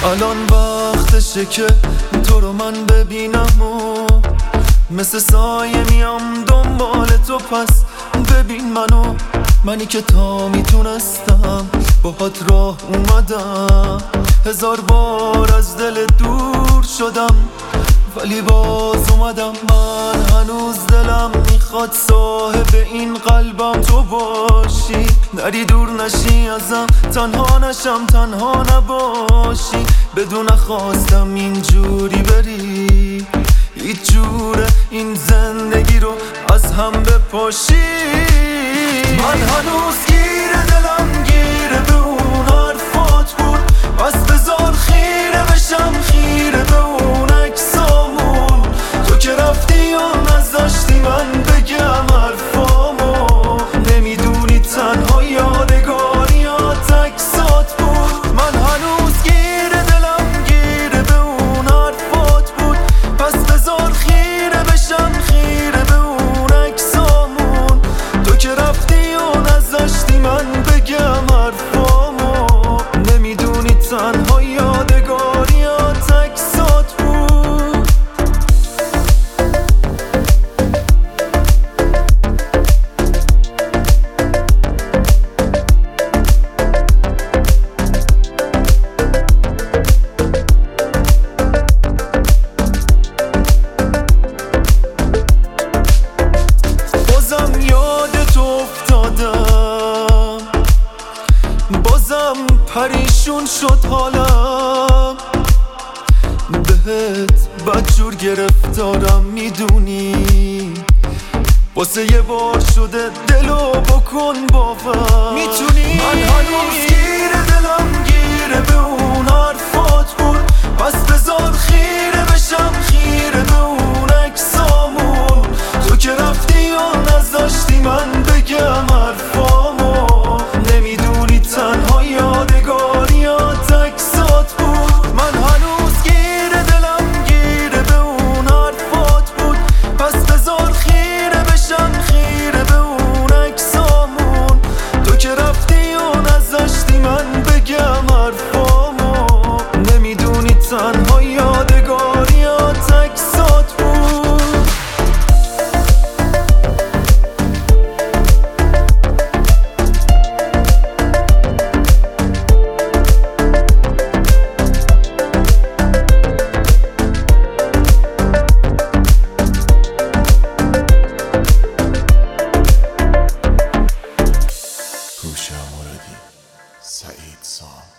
الان وقتشه که تو رو من ببینم و مثل سایه میام دنبال تو، پس ببین منی که تا میتونستم باهات راه اومدم. 1000 بار از دل دور شدم ولی باز اومدم. من هنوز دلم میخواد صاحب این قلبم تو باشی، نری دور نشی ازم، تنها نشم تنها نباشی. بدون خواستم اینجوری بری، هیچ جوره این زندگی رو از هم بپاشی. من هنوز گیر دلم گیره به اون حرفات بود، پس بذار خیره بشم خیره به اون عکسامون. تو که رفتی و نذاشتی من بگم حرفامو، نمیدونی تنها یادگاریات عکسات بود. من هنوز گیر دلم گیره به اون حرفات بود، پس بذار خیره بشم خیره به اون عکسامون. تو که رفتی و نذاشتی من بگم حرفامو، نمیدونی تنها یادگاریات عکسات بود. بازم یادت افتادم، بازم پریشون شد حالم، بهت بدجور گرفتارم میدونی. واسه یه بار شده دلو بکن باور میتونی. من هنوز گیره دلم گیره به اون حرفات بود، پس بذار خیره بشم خیره به اون عکسامون. تو که رفتی و نذاشتی من بگم حرفامو، نمیدونی تنها یادگاریات عکسات بود. من هنوز گیره دلم گیره به اون حرفات بود، پس بذار خیره بشم خیره به اون عکسامون. تو که رفتی و نذاشتی من بگم حرفامو، نمیدونی تنها یادگاریات عکسات بود. هوشم مرادی، سعید سام.